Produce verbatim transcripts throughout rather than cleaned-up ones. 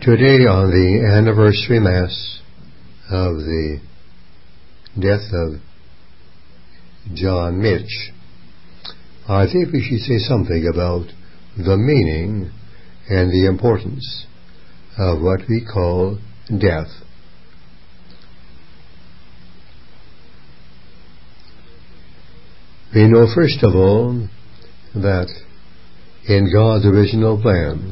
Today, on the anniversary Mass of the death of John Mitch, I think we should say something about the meaning and the importance of what we call death. We know, first of all, that in God's original plan,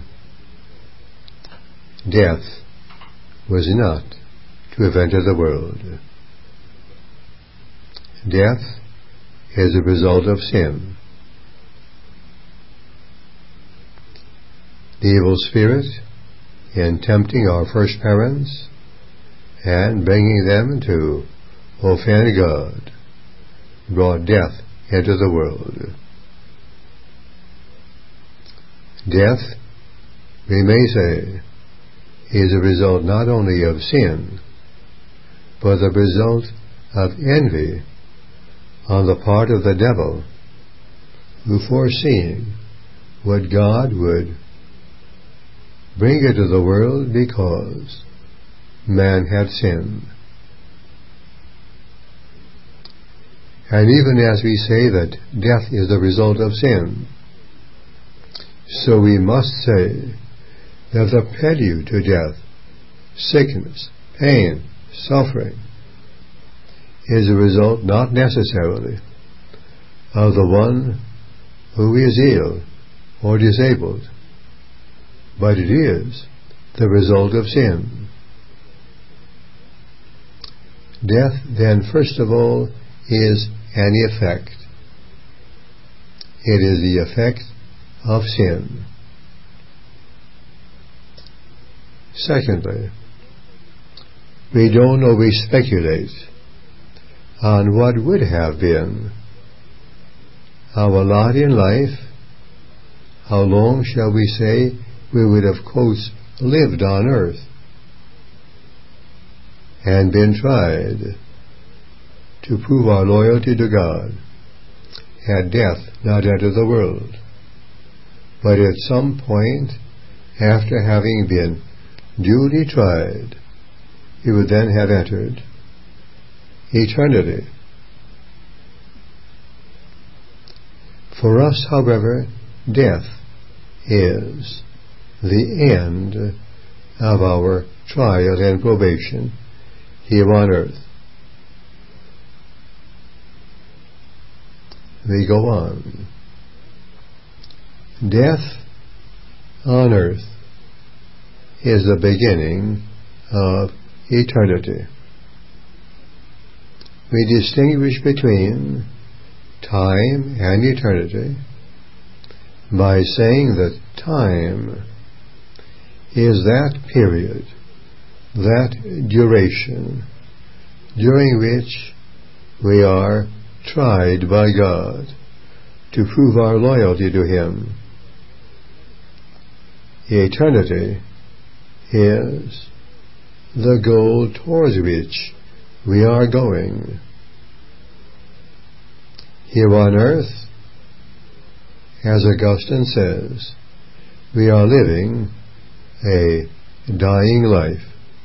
death was not to have entered the world. Death is a result of sin. The evil spirit, in tempting our first parents and bringing them to offend God, brought death into the world. Death, we may say, is a result not only of sin, but the result of envy on the part of the devil, who, foreseeing what God would bring into the world because man had sinned. And even as we say that death is the result of sin, so we must say that the prelude to death, sickness, pain, suffering, is a result not necessarily of the one who is ill or disabled, but it is the result of sin. Death, then, first of all, is an effect. It is the effect of sin. Secondly, we don't know, we speculate on what would have been our lot in life. How long shall we say we would have, quotes, lived on earth and been tried to prove our loyalty to God, had death not entered the world. But at some point, after having been duly tried, he would then have entered eternity. For us, however, death is the end of our trial and probation here on earth. We go on. Death on earth is the beginning of eternity. We distinguish between time and eternity by saying that time is that period, that duration, during which we are tried by God to prove our loyalty to Him. Eternity is the goal towards which we are going. Here on earth, as Augustine says, we are living a dying life.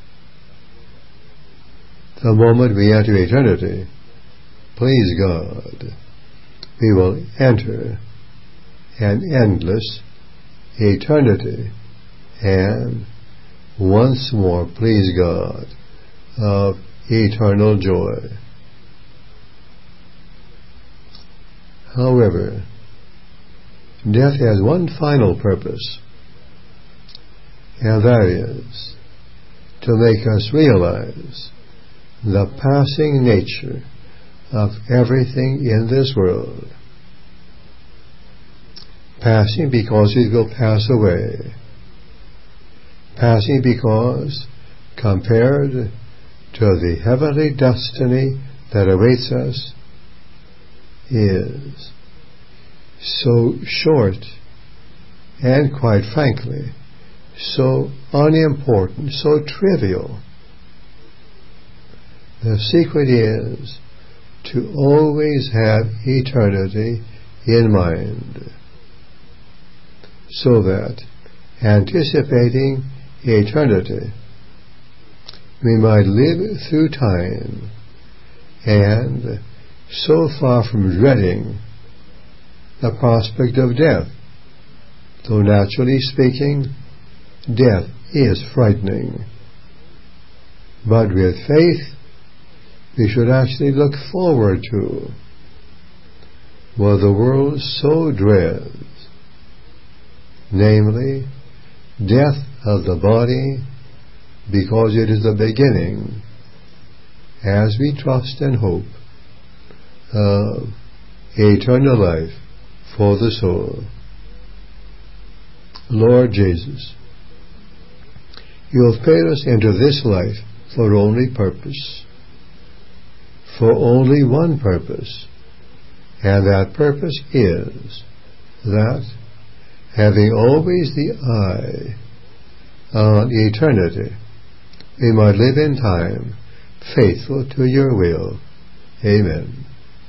The moment we enter eternity, please God, we will enter an endless eternity, and once more, please God, of eternal joy. However, death has one final purpose, and that is to make us realize the passing nature of everything in this world. Passing because it will pass away. Passing because, compared to the heavenly destiny that awaits us, is so short and, quite frankly, so unimportant, so trivial. The secret is to always have eternity in mind, so that, anticipating eternity, we might live through time, and so far from dreading the prospect of death, though naturally speaking, death is frightening. But with faith, we should actually look forward to what the world so dreads, namely, death of the body, because it is the beginning, as we trust and hope, of eternal life for the soul. Lord Jesus, you have paid us into this life for only purpose, for only one purpose, and that purpose is that, having always the eye on eternity, we might live in time faithful to your will. Amen.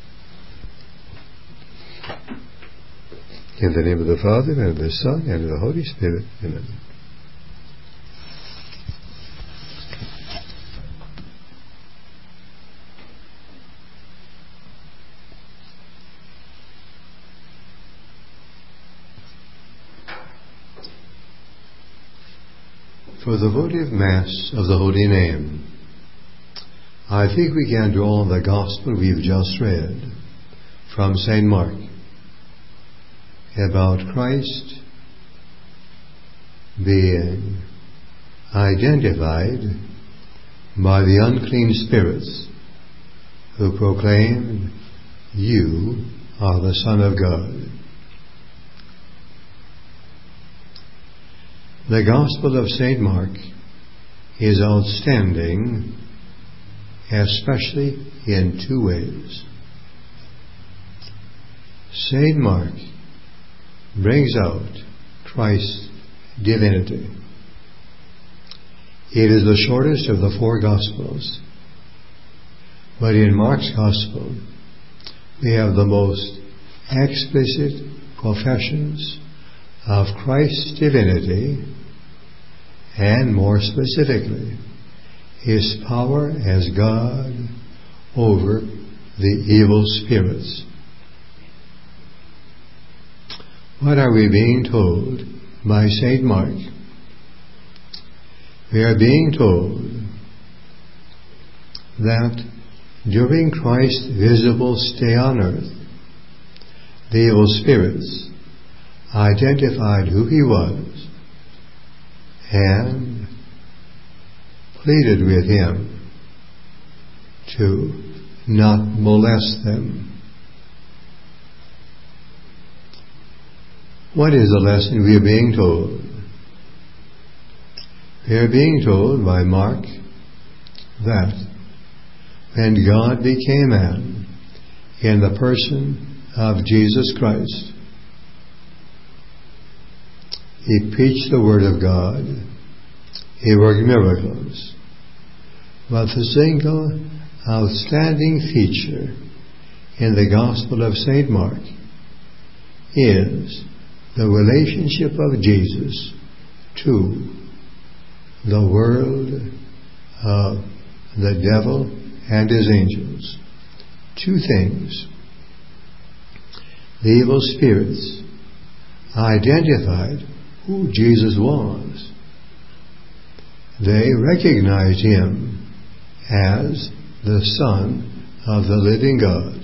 In the name of the Father, and of the Son, and of the Holy Spirit. Amen. For the votive Mass of the Holy Name, I think we can draw on the Gospel we've just read from Saint Mark about Christ being identified by the unclean spirits who proclaimed, "You are the Son of God." The Gospel of Saint Mark is outstanding, especially in two ways. Saint Mark brings out Christ's divinity. It is the shortest of the four Gospels, but in Mark's Gospel we have the most explicit professions of Christ's divinity, and more specifically, His power as God over the evil spirits. What are we being told by Saint Mark? We are being told that during Christ's visible stay on earth, the evil spirits identified who He was and pleaded with Him to not molest them. What is the lesson we are being told? We are being told by Mark that when God became man in the person of Jesus Christ, He preached the Word of God, He worked miracles. But the single outstanding feature in the Gospel of Saint Mark is the relationship of Jesus to the world of the devil and his angels. Two things. The evil spirits identified who Jesus was. They recognized Him as the Son of the living God.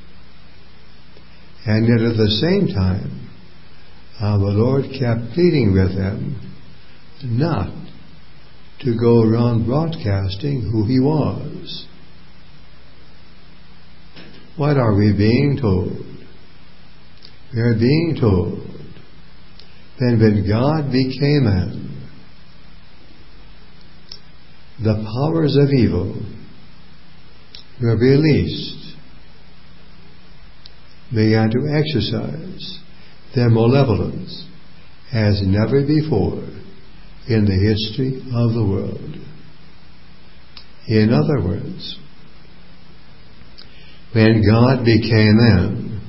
And yet at the same time, uh, the Lord kept pleading with them not to go around broadcasting who He was. What are we being told? We are being told that when God became man, the powers of evil were released, began to exercise their malevolence as never before in the history of the world. In other words, when God became man,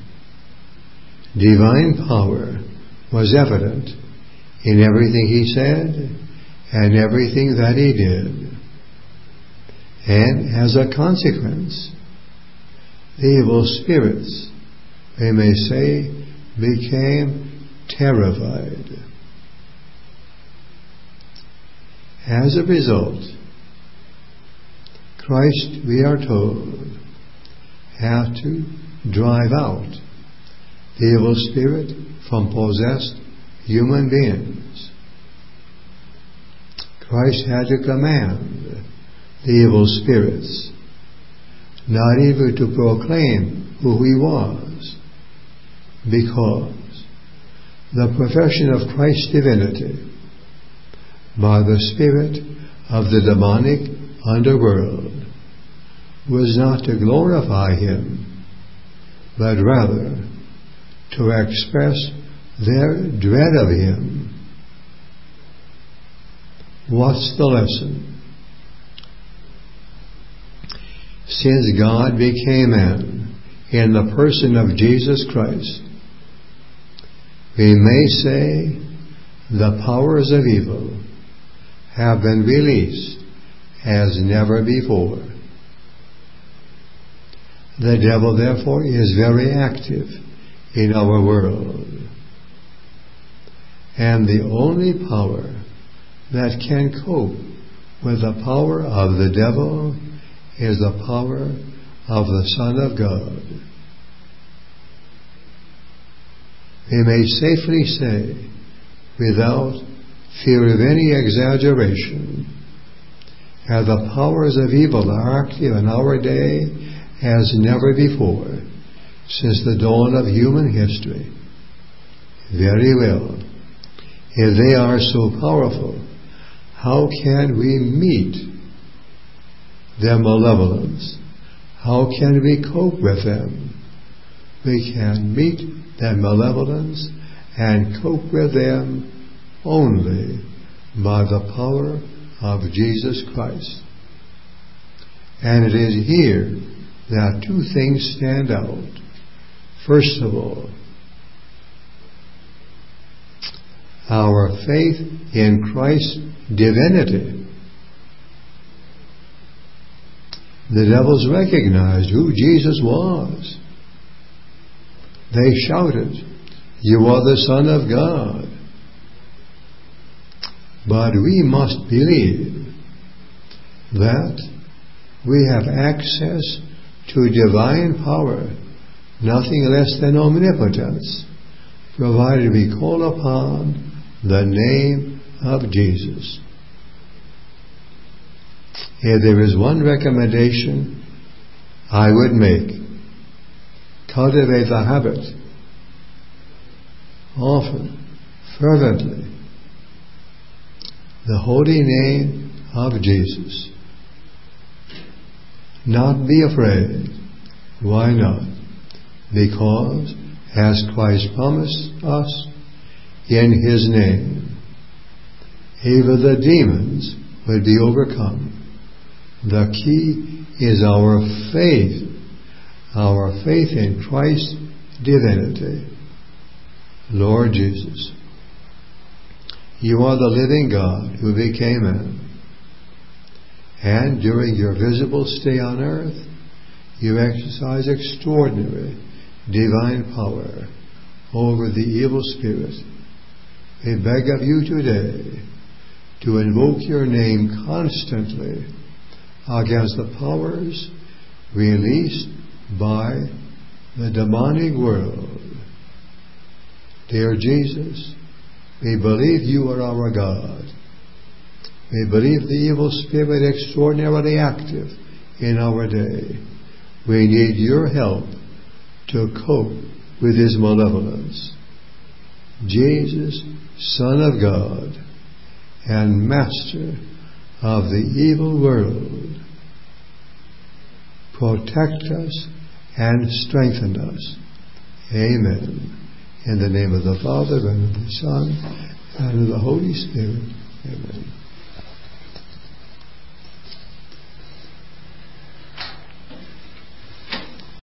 divine power was evident in everything He said and everything that he did. And as a consequence, the evil spirits, we may say, became terrified. As a result, Christ, we are told, had to drive out the evil spirit from possessed human beings. Christ had to command the evil spirits not even to proclaim who he was, because the profession of Christ's divinity by the spirit of the demonic underworld was not to glorify him, but rather to express their dread of him. What's the lesson? Since God became man in the person of Jesus Christ, we may say the powers of evil have been released as never before. The devil, therefore, is very active in our world. And the only power that can cope with the power of the devil is the power of the Son of God. We may safely say, without fear of any exaggeration, that the powers of evil are active in our day as never before, since the dawn of human history. Very well. If they are so powerful, how can we meet their malevolence? How can we cope with them? We can meet their malevolence and cope with them only by the power of Jesus Christ. And it is here that two things stand out. First of all, our faith in Christ's divinity. The devils recognized who Jesus was. They shouted, "You are the Son of God." But we must believe that we have access to divine power, nothing less than omnipotence, provided we call upon the name of Jesus. If there is one recommendation I would make, cultivate the habit, often, fervently, the holy name of Jesus. Not be afraid. Why not? Because, as Christ promised us, in his name, even the demons will be overcome. The key is our faith, our faith in Christ's divinity. Lord Jesus, you are the living God who became man. And during your visible stay on earth, you exercise extraordinary divine power over the evil spirit. We beg of you today to invoke your name constantly against the powers released by the demonic world. Dear Jesus, we believe you are our God. We believe the evil spirit extraordinarily active in our day. We need your help to cope with his malevolence. Jesus, Son of God and Master of the evil world, protect us and strengthen us. Amen. In the name of the Father, and of the Son, and of the Holy Spirit. Amen.